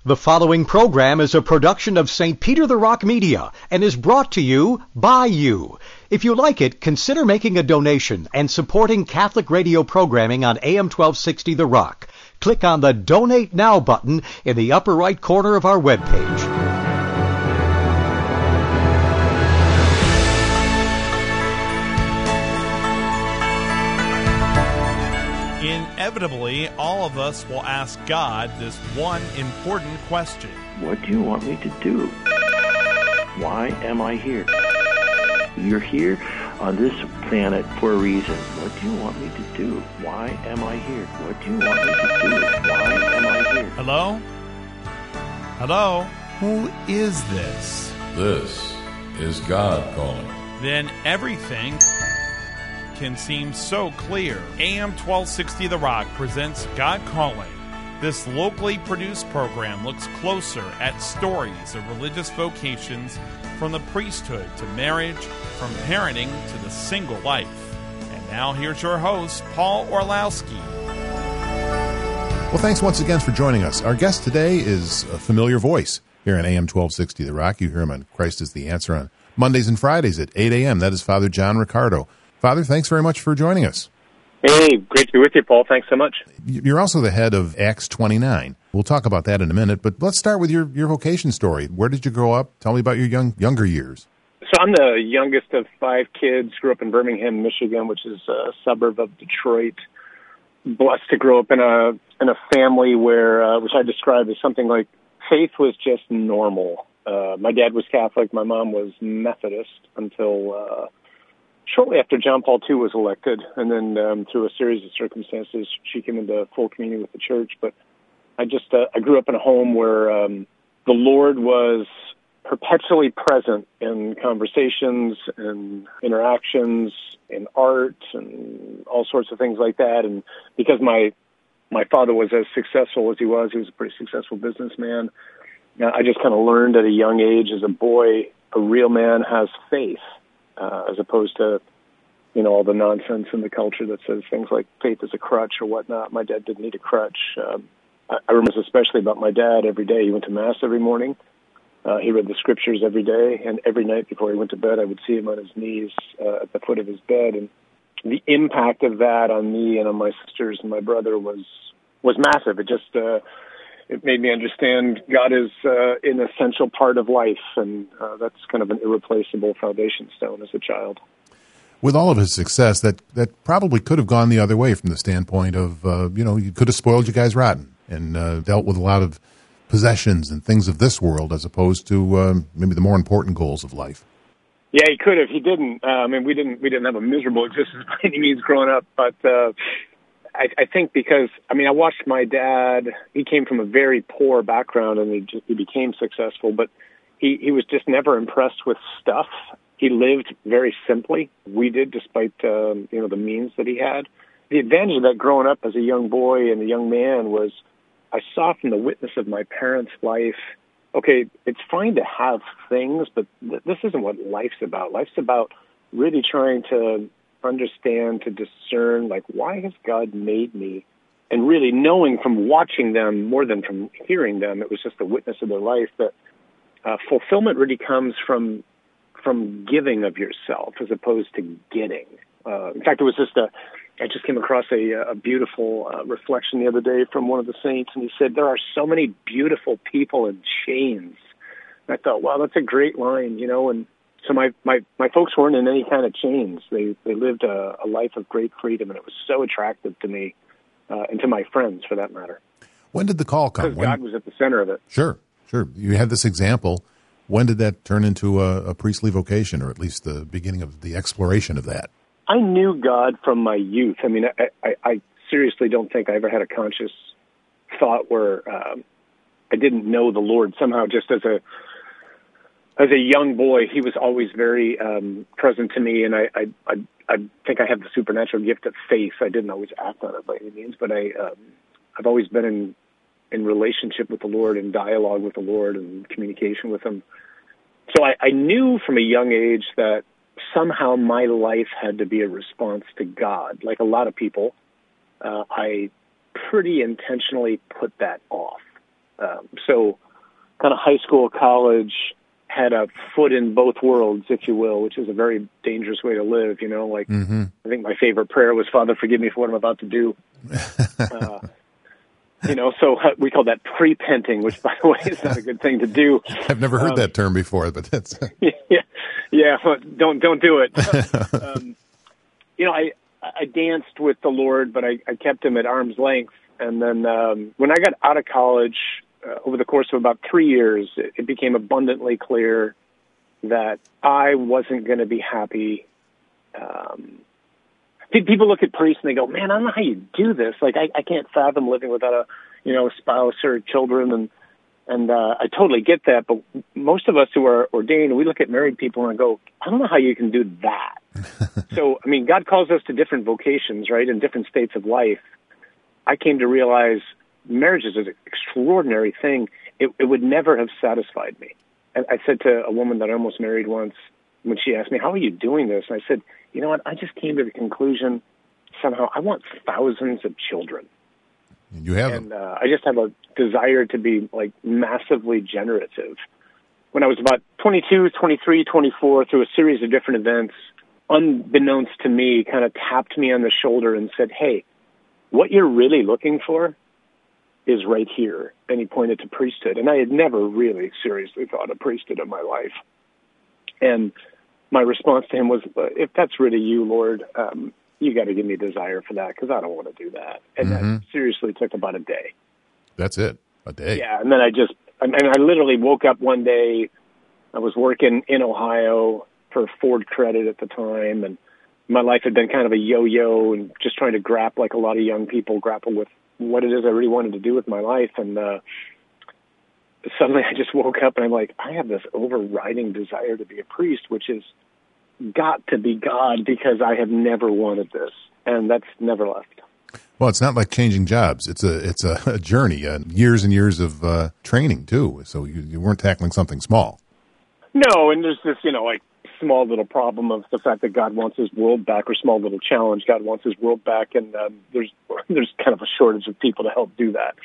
The following program is a production of St. Peter the Rock Media and is brought to you by you. If you like it, consider making a donation and supporting Catholic radio programming on AM 1260 The Rock. Click on the Donate Now button in the upper right corner of our webpage. Inevitably, all of us will ask God this one important question. What do you want me to do? Why am I here? You're here on this planet for a reason. What do you want me to do? Why am I here? What do you want me to do? Why am I here? Hello? Hello? Who is this? This is God calling. Then everything can seem so clear. AM 1260 The Rock presents God Calling. This locally produced program looks closer at stories of religious vocations, from the priesthood to marriage, from parenting to the single life. And now here's your host, Paul Orlowski. Well, thanks once again for joining us. Our guest today is a familiar voice here on AM 1260 The Rock. You hear him on Christ is the Answer on Mondays and Fridays at 8 a.m. That is Father John Riccardo. Father, thanks very much for joining us. Hey, great to be with you, Paul. Thanks so much. You're also the head of Acts 29. We'll talk about that in a minute, but let's start with your vocation story. Where did you grow up? Tell me about your younger years. So I'm the youngest of 5 kids. Grew up in Birmingham, Michigan, which is a suburb of Detroit. Blessed to grow up in a family where, which I describe as something like faith was just normal. My dad was Catholic. My mom was Methodist until shortly after John Paul II was elected, and then through a series of circumstances, she came into full communion with the church. But I grew up in a home where the Lord was perpetually present in conversations and interactions, in art, and all sorts of things like that. And because my father was as successful as he was a pretty successful businessman, I just kind of learned at a young age as a boy, a real man has faith. As opposed to, all the nonsense in the culture that says things like faith is a crutch or whatnot. My dad didn't need a crutch. I remember especially about my dad every day. He went to Mass every morning. He read the scriptures every day, and every night before he went to bed, I would see him on his knees at the foot of his bed. And the impact of that on me and on my sisters and my brother was massive. It just it made me understand God is an essential part of life, and that's kind of an irreplaceable foundation stone as a child. With all of his success, that probably could have gone the other way from the standpoint of, you could have spoiled you guys rotten and dealt with a lot of possessions and things of this world as opposed to maybe the more important goals of life. Yeah, he could have. He didn't. We didn't have a miserable existence by any means growing up, but I think because, I watched my dad. He came from a very poor background, and he became successful, but he was just never impressed with stuff. He lived very simply. We did, despite the means that he had. The advantage of that growing up as a young boy and a young man was I saw from the witness of my parents' life, okay, it's fine to have things, but this isn't what life's about. Life's about really trying to understand, to discern, like, why has God made me? And really knowing from watching them more than from hearing them, it was just a witness of their life, that fulfillment really comes from giving of yourself as opposed to getting. In fact, it was I just came across a beautiful reflection the other day from one of the saints, and he said, there are so many beautiful people in chains. And I thought, wow, that's a great line, and so my folks weren't in any kind of chains. They lived a life of great freedom, and it was so attractive to me and to my friends, for that matter. When did the call come? Because God was at the center of it. Sure. You had this example. When did that turn into a priestly vocation, or at least the beginning of the exploration of that? I knew God from my youth. I seriously don't think I ever had a conscious thought where I didn't know the Lord. Somehow, just as a young boy, he was always very present to me, and I think I have the supernatural gift of faith. I didn't always act on it by any means, but I've always been in relationship with the Lord, in dialogue with the Lord, and communication with Him. So I knew from a young age that somehow my life had to be a response to God. Like a lot of people, I pretty intentionally put that off. So kind of high school, college, had a foot in both worlds, if you will, which is a very dangerous way to live, like I think my favorite prayer was, Father, forgive me for what I'm about to do. So we call that prepenting, which, by the way, is not a good thing to do. I've never heard that term before, but that's... Yeah, don't do it. I danced with the Lord, but I kept him at arm's length. And then when I got out of college, over the course of about 3 years, it became abundantly clear that I wasn't going to be happy. People look at priests and they go, man, I don't know how you do this. Like, I can't fathom living without a spouse or children. And I totally get that. But most of us who are ordained, we look at married people and go, I don't know how you can do that. So, God calls us to different vocations, right, in different states of life. I came to realize marriage is an extraordinary thing. It would never have satisfied me. And I said to a woman that I almost married once, when she asked me, how are you doing this? And I said, you know what, I just came to the conclusion, somehow, I want thousands of children. And you have them. And I just have a desire to be, like, massively generative. When I was about 22, 23, 24, through a series of different events, unbeknownst to me, kind of tapped me on the shoulder and said, hey, what you're really looking for is right here. And he pointed to priesthood. And I had never really seriously thought of priesthood in my life. And my response to him was, if that's really you, Lord, you got to give me a desire for that, because I don't want to do that. And that seriously took about a day. That's it, a day. Yeah, and then I literally woke up one day. I was working in Ohio for Ford Credit at the time, and my life had been kind of a yo-yo and just trying to grapple, like a lot of young people grapple with what it is I really wanted to do with my life. And suddenly I just woke up and I'm like, I have this overriding desire to be a priest, which has got to be God, because I have never wanted this. And that's never left. Well, it's not like changing jobs. It's a journey, years and years of training too. So you weren't tackling something small. No, and there's this, like, small little problem of the fact that God wants his world back, or small little challenge. God wants his world back, and there's kind of a shortage of people to help do that.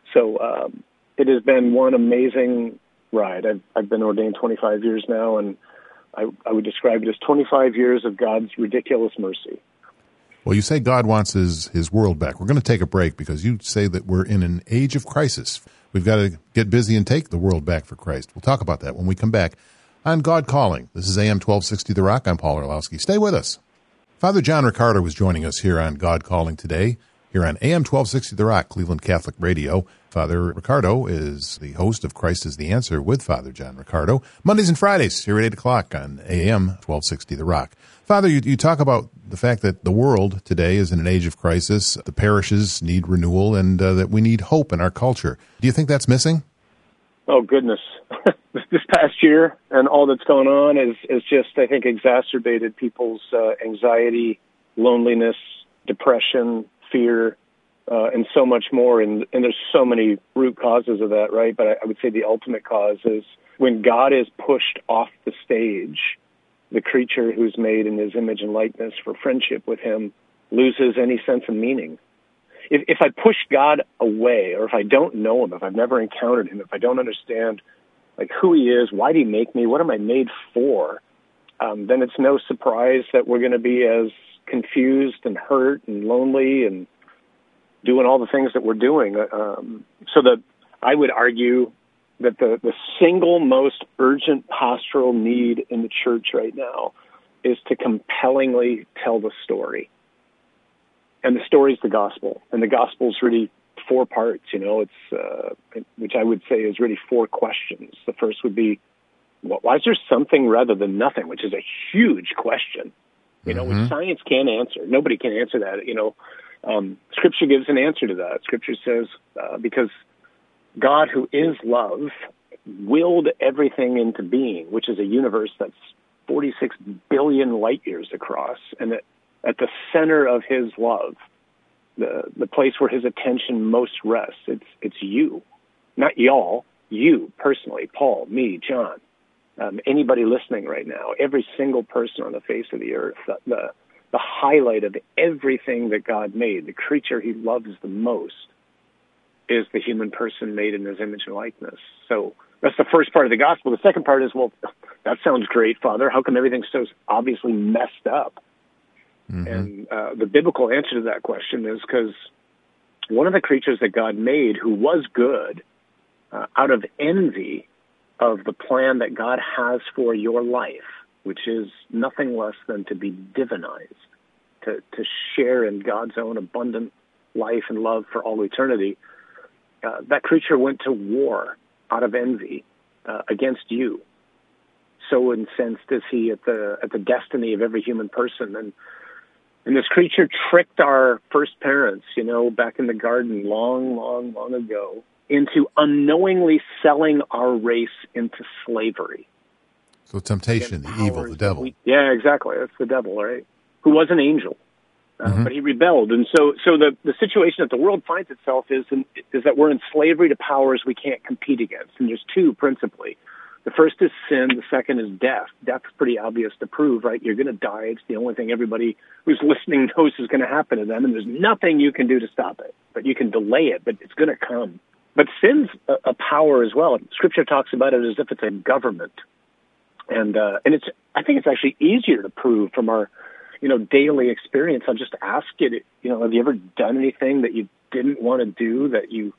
So it has been one amazing ride. I've been ordained 25 years now, and I would describe it as 25 years of God's ridiculous mercy. Well, you say God wants his world back. We're going to take a break because you say that we're in an age of crisis. We've got to get busy and take the world back for Christ. We'll talk about that when we come back on God Calling. This is AM 1260 The Rock. I'm Paul Orlowski. Stay with us. Father John Riccardo was joining us here on God Calling today, here on AM 1260 The Rock, Cleveland Catholic Radio. Father Riccardo is the host of Christ is the Answer with Father John Riccardo, Mondays and Fridays here at 8 o'clock on AM 1260 The Rock. Father, you talk about the fact that the world today is in an age of crisis, the parishes need renewal, and that we need hope in our culture. Do you think that's missing? Oh, goodness. This past year and all that's going on is just, I think, exacerbated people's anxiety, loneliness, depression, fear, and so much more. And there's so many root causes of that, right? But I would say the ultimate cause is when God is pushed off the stage, the creature who's made in his image and likeness for friendship with him loses any sense of meaning. If I push God away, or if I don't know him, if I've never encountered him, if I don't understand like who he is, why did he make me, what am I made for, then it's no surprise that we're going to be as confused and hurt and lonely and doing all the things that we're doing. So that I would argue that the single most urgent pastoral need in the church right now is to compellingly tell the story. And the story is the gospel. And the gospel is really 4 parts, it's which I would say is really 4 questions. The first would be, why is there something rather than nothing, which is a huge question, which science can't answer. Nobody can answer that, Scripture gives an answer to that. Scripture says, because God, who is love, willed everything into being, which is a universe that's 46 billion light years across, and at the center of his love, the place where his attention most rests, it's you, not y'all, you personally, Paul, me, John, anybody listening right now, every single person on the face of the earth, the highlight of everything that God made, the creature he loves the most, is the human person made in his image and likeness. So that's the first part of the gospel. The second part is, well, that sounds great, Father. How come everything's so obviously messed up? Mm-hmm. And the biblical answer to that question is because one of the creatures that God made who was good, out of envy of the plan that God has for your life, which is nothing less than to be divinized, to share in God's own abundant life and love for all eternity, that creature went to war out of envy against you. So incensed is he at the destiny of every human person. And this creature tricked our first parents, back in the garden long ago, into unknowingly selling our race into slavery. So temptation, the evil, the devil. Yeah, exactly. That's the devil, right? Who was an angel. But he rebelled. And so the situation that the world finds itself is that we're in slavery to powers we can't compete against. And there's two principally. The first is sin. The second is death. Death's pretty obvious to prove, right? You're going to die. It's the only thing everybody who's listening knows is going to happen to them. And there's nothing you can do to stop it. But you can delay it, but it's going to come. But sin's a power as well. Scripture talks about it as if it's a government. And I think it's actually easier to prove from our daily experience. I'll just ask you, have you ever done anything that you didn't want to do, that you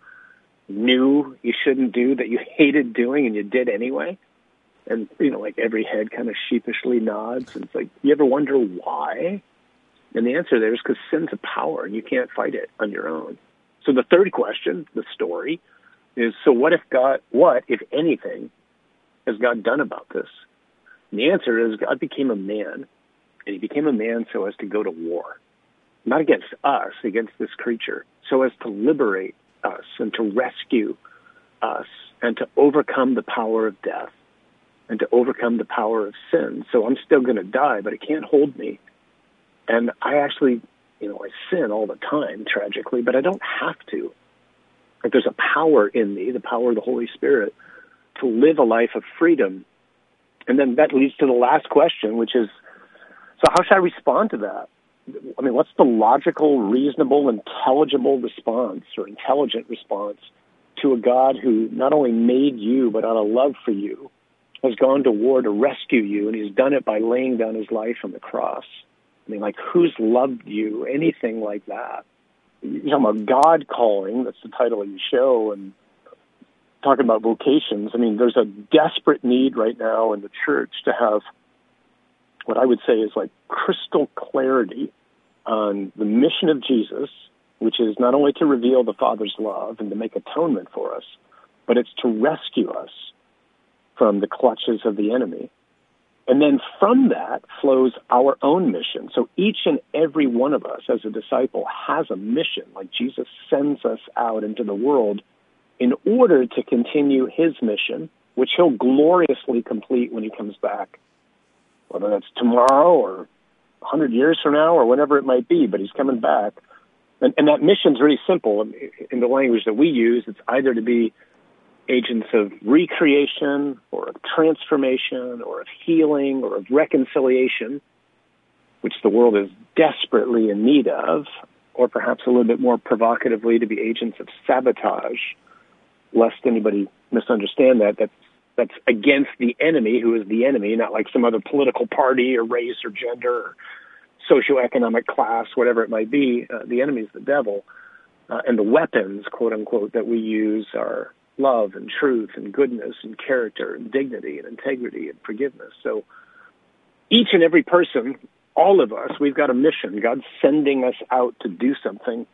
knew you shouldn't do, that you hated doing and you did anyway? And, like every head kind of sheepishly nods. And it's like, you ever wonder why? And the answer there is because sin's a power and you can't fight it on your own. So the third question, the story, is, so what, if anything, has God done about this? And the answer is God became a man. And he became a man so as to go to war, not against us, against this creature, so as to liberate us and to rescue us and to overcome the power of death and to overcome the power of sin. So I'm still going to die, but it can't hold me. And I actually, I sin all the time, tragically, but I don't have to. Like, there's a power in me, the power of the Holy Spirit, to live a life of freedom. And then that leads to the last question, which is, so how should I respond to that? I mean, what's the logical, reasonable, intelligible response or intelligent response to a God who not only made you, but out of love for you, has gone to war to rescue you, and he's done it by laying down his life on the cross? I mean, like, who's loved you? Anything like that? You're talking about God calling, that's the title of your show, and talking about vocations. I mean, there's a desperate need right now in the church to have what I would say is like crystal clarity on the mission of Jesus, which is not only to reveal the Father's love and to make atonement for us, but it's to rescue us from the clutches of the enemy. And then from that flows our own mission. So each and every one of us as a disciple has a mission, like Jesus sends us out into the world in order to continue his mission, which he'll gloriously complete when he comes back, whether that's tomorrow or 100 years from now or whenever it might be, but he's coming back. And that mission's really simple. In the language that we use, it's either to be agents of recreation or of transformation or of healing or of reconciliation, which the world is desperately in need of, or perhaps a little bit more provocatively to be agents of sabotage, lest anybody misunderstand that. That's against the enemy, who is the enemy, not like some other political party or race or gender or socioeconomic class, whatever it might be. The enemy is the devil. And the weapons, quote unquote, that we use are love and truth and goodness and character and dignity and integrity and forgiveness. So each and every person, all of us, we've got a mission. God's sending us out to do something,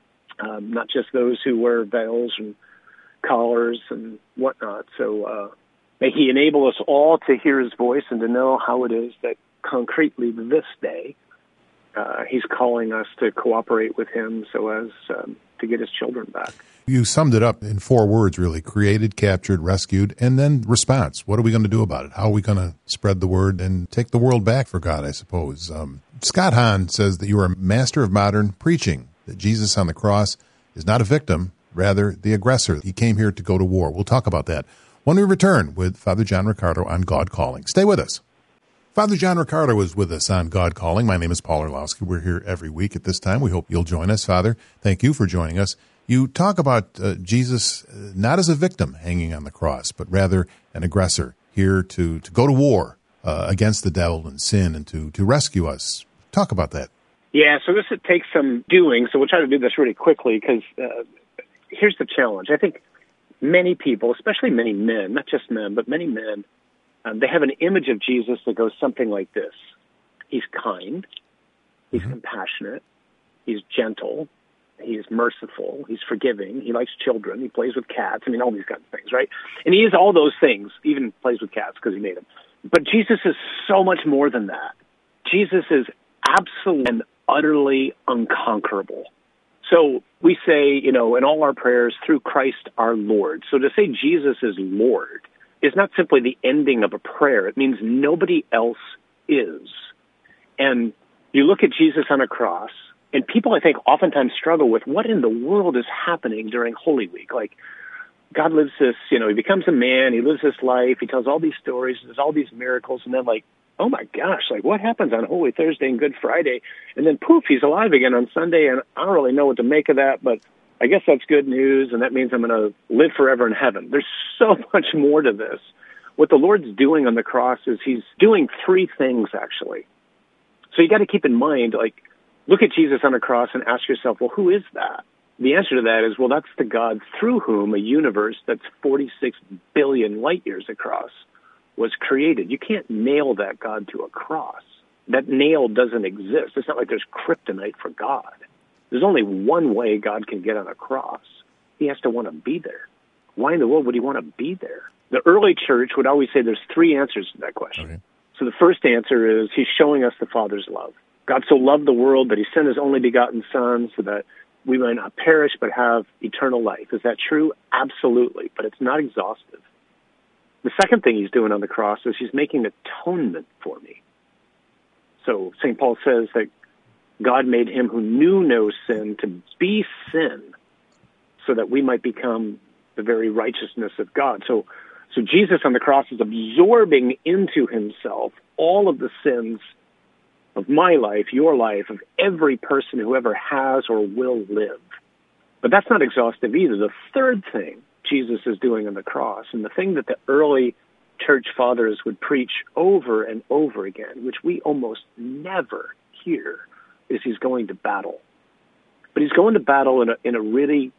not just those who wear veils and collars and whatnot. So may he enable us all to hear his voice and to know how it is that concretely this day he's calling us to cooperate with him so as to get his children back. You summed it up in 4 words, really: created, captured, rescued, and then response. What are we going to do about it? How are we going to spread the word and take the world back for God, I suppose? Scott Hahn says that you are a master of modern preaching, that Jesus on the cross is not a victim, rather the aggressor. He came here to go to war. We'll talk about that when we return with Father John Riccardo on God Calling. Stay with us. Father John Riccardo is with us on God Calling. My name is Paul Orlowski. We're here every week at this time. We hope you'll join us. Father, thank you for joining us. You talk about Jesus not as a victim hanging on the cross, but rather an aggressor here to go to war against the devil and sin and to rescue us. Talk about that. Yeah, so this takes some doing, so we'll try to do this really quickly because here's the challenge. I think many people, especially many men, not just men, but many men, they have an image of Jesus that goes something like this. He's kind, he's compassionate, he's gentle, he's merciful, he's forgiving, he likes children, he plays with cats, I mean, all these kinds of things, right? And he is all those things, even plays with cats because he made them. But Jesus is so much more than that. Jesus is absolutely and utterly unconquerable. So we say, in all our prayers, through Christ our Lord. So to say Jesus is Lord is not simply the ending of a prayer. It means nobody else is. And you look at Jesus on a cross, and people, I think, oftentimes struggle with what in the world is happening during Holy Week. Like, God lives this, he becomes a man, he lives this life, he tells all these stories, there's all these miracles, and then oh my gosh, what happens on Holy Thursday and Good Friday? And then poof, he's alive again on Sunday, and I don't really know what to make of that, but I guess that's good news, and that means I'm going to live forever in heaven. There's so much more to this. What the Lord's doing on the cross is he's doing three things, actually. So you got to keep in mind, look at Jesus on the cross and ask yourself, well, who is that? The answer to that is, well, that's the God through whom a universe that's 46 billion light years across was created. You can't nail that God to a cross. That nail doesn't exist. It's not like there's kryptonite for God. There's only one way God can get on a cross. He has to want to be there. Why in the world would he want to be there? The early church would always say there's three answers to that question. Okay. So the first answer is he's showing us the Father's love. God so loved the world that he sent his only begotten Son so that we might not perish but have eternal life. Is that true? Absolutely, but it's not exhaustive. The second thing he's doing on the cross is he's making atonement for me. So St. Paul says that God made him who knew no sin to be sin so that we might become the very righteousness of God. So Jesus on the cross is absorbing into himself all of the sins of my life, your life, of every person who ever has or will live. But that's not exhaustive either. The third thing Jesus is doing on the cross, and the thing that the early church fathers would preach over and over again, which we almost never hear, is he's going to battle. But he's going to battle in a really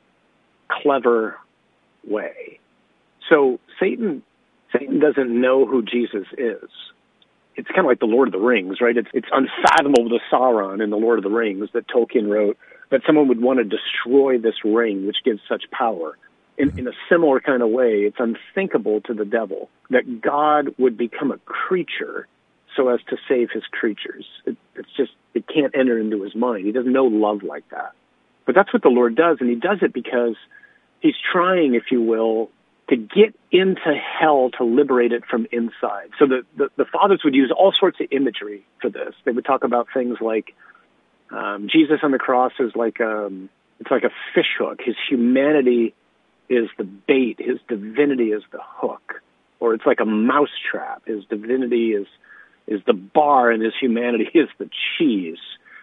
clever way. So Satan doesn't know who Jesus is. It's kind of like the Lord of the Rings, right? It's unfathomable to Sauron in the Lord of the Rings that Tolkien wrote, that someone would want to destroy this ring, which gives such power. In a similar kind of way, it's unthinkable to the devil that God would become a creature so as to save his creatures. It can't enter into his mind. He doesn't know love like that. But that's what the Lord does, and he does it because he's trying, if you will, to get into hell to liberate it from inside. So the fathers would use all sorts of imagery for this. They would talk about things like Jesus on the cross is it's like a fish hook. His humanity is the bait. His divinity is the hook. Or it's like a mousetrap. His divinity is the bar, and his humanity is the cheese.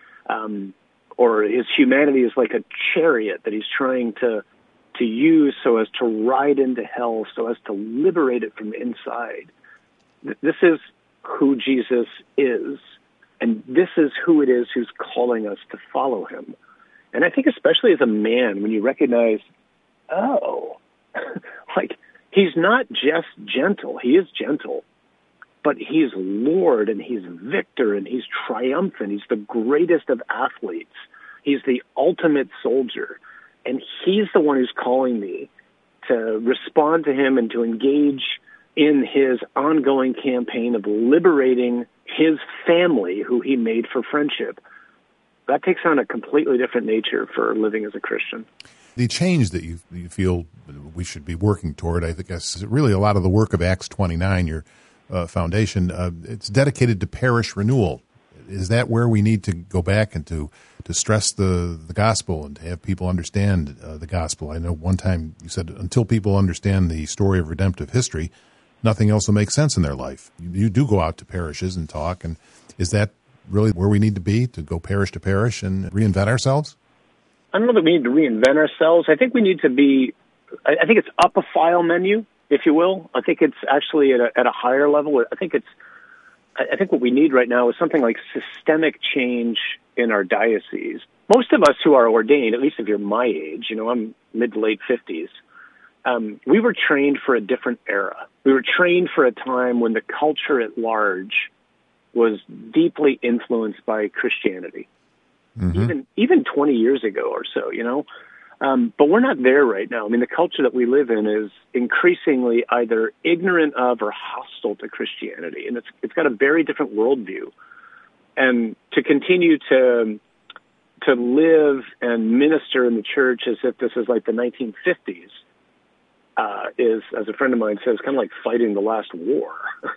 Or his humanity is like a chariot that he's trying to use so as to ride into hell, so as to liberate it from inside. This is who Jesus is, and this is who it is who's calling us to follow him. And I think especially as a man, when you recognize, he's not just gentle. He is gentle, but he's Lord, and he's victor, and he's triumphant. He's the greatest of athletes. He's the ultimate soldier. And he's the one who's calling me to respond to him and to engage in his ongoing campaign of liberating his family, who he made for friendship. That takes on a completely different nature for living as a Christian. The change that you feel we should be working toward, I think, is really a lot of the work of Acts 29, your foundation. It's dedicated to parish renewal. Is that where we need to go back and to stress the gospel and to have people understand the gospel? I know one time you said until people understand the story of redemptive history, nothing else will make sense in their life. You do go out to parishes and talk, and is that really where we need to be, to go parish to parish and reinvent ourselves? I don't know that we need to reinvent ourselves. I think we need to be, I think it's up a file menu, if you will. I think it's actually at a higher level. I think what we need right now is something like systemic change in our diocese. Most of us who are ordained, at least if you're my age, I'm mid to late 50s, we were trained for a different era. We were trained for a time when the culture at large was deeply influenced by Christianity, even 20 years ago or so, But we're not there right now. I mean, the culture that we live in is increasingly either ignorant of or hostile to Christianity, and it's got a very different worldview. And to continue to live and minister in the church as if this is like the 1950s is, as a friend of mine says, kind of like fighting the last war.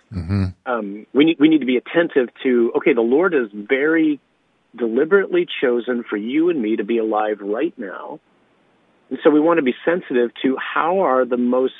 We need to be attentive to, okay, the Lord is very deliberately chosen for you and me to be alive right now. And so we want to be sensitive to what are the most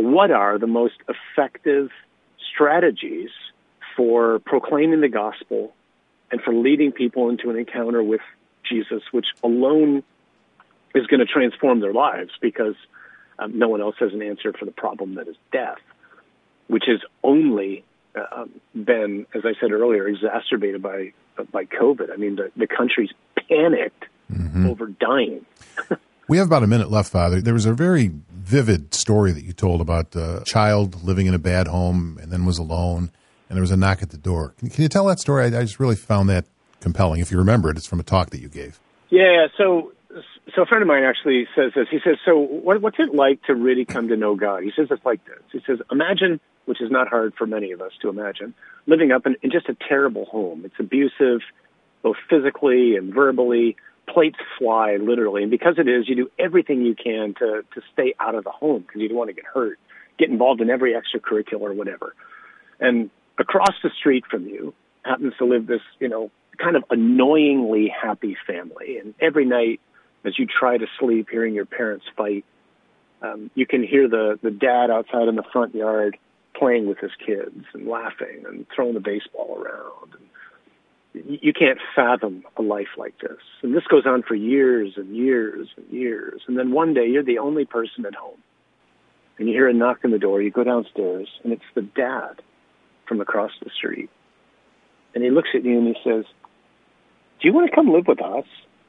effective strategies for proclaiming the gospel and for leading people into an encounter with Jesus, which alone is going to transform their lives, because no one else has an answer for the problem that is death, which has only been, as I said earlier, exacerbated by COVID. I mean, the country's panicked over dying. We have about a minute left, Father. There was a very vivid story that you told about a child living in a bad home and then was alone, and there was a knock at the door. Can you tell that story? I just really found that compelling. If you remember it, it's from a talk that you gave. Yeah, so a friend of mine actually says this. He says, so what's it like to really come to know God? He says it's like this. He says, imagine, which is not hard for many of us to imagine, living up in just a terrible home. It's abusive, both physically and verbally. Plates fly, literally. And because it is, you do everything you can to stay out of the home because you don't want to get hurt, get involved in every extracurricular or whatever. And across the street from you happens to live this, kind of annoyingly happy family. And every night, as you try to sleep, hearing your parents fight, you can hear the dad outside in the front yard playing with his kids and laughing and throwing the baseball around. And you can't fathom a life like this. And this goes on for years and years and years. And then one day, you're the only person at home. And you hear a knock on the door. You go downstairs, and it's the dad from across the street. And he looks at you and he says, do you want to come live with us?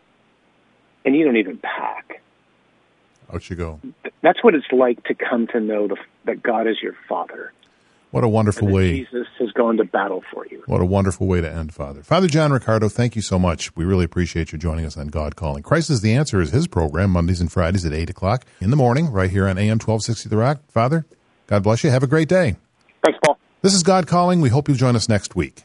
And you don't even pack. Out you go. That's what it's like to come to know that God is your Father. What a wonderful way. Jesus has gone to battle for you. What a wonderful way to end, Father. Father John Riccardo, thank you so much. We really appreciate you joining us on God Calling. Christ is the Answer is his program, Mondays and Fridays at 8 o'clock in the morning, right here on AM 1260 The Rock. Father, God bless you. Have a great day. Thanks, Paul. This is God Calling. We hope you'll join us next week.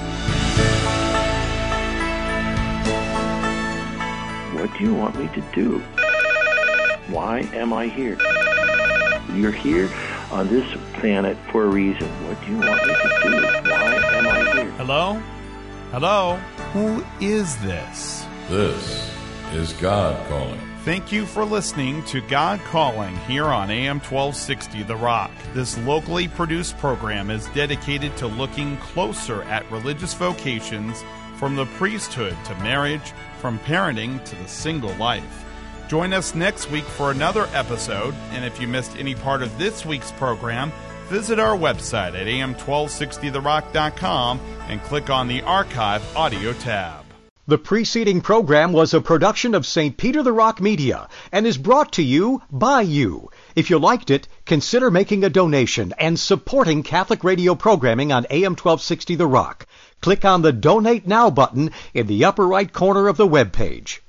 What do you want me to do? Why am I here? You're here on this planet for a reason. What do you want me to do? Why am I here? Hello? Hello? Who is this? This is God Calling. Thank you for listening to God Calling here on AM 1260 The Rock. This locally produced program is dedicated to looking closer at religious vocations, from the priesthood to marriage, from parenting to the single life. Join us next week for another episode, and if you missed any part of this week's program, visit our website at am1260therock.com and click on the Archive Audio tab. The preceding program was a production of St. Peter the Rock Media and is brought to you by you. If you liked it, consider making a donation and supporting Catholic radio programming on AM 1260 The Rock. Click on the Donate Now button in the upper right corner of the web page.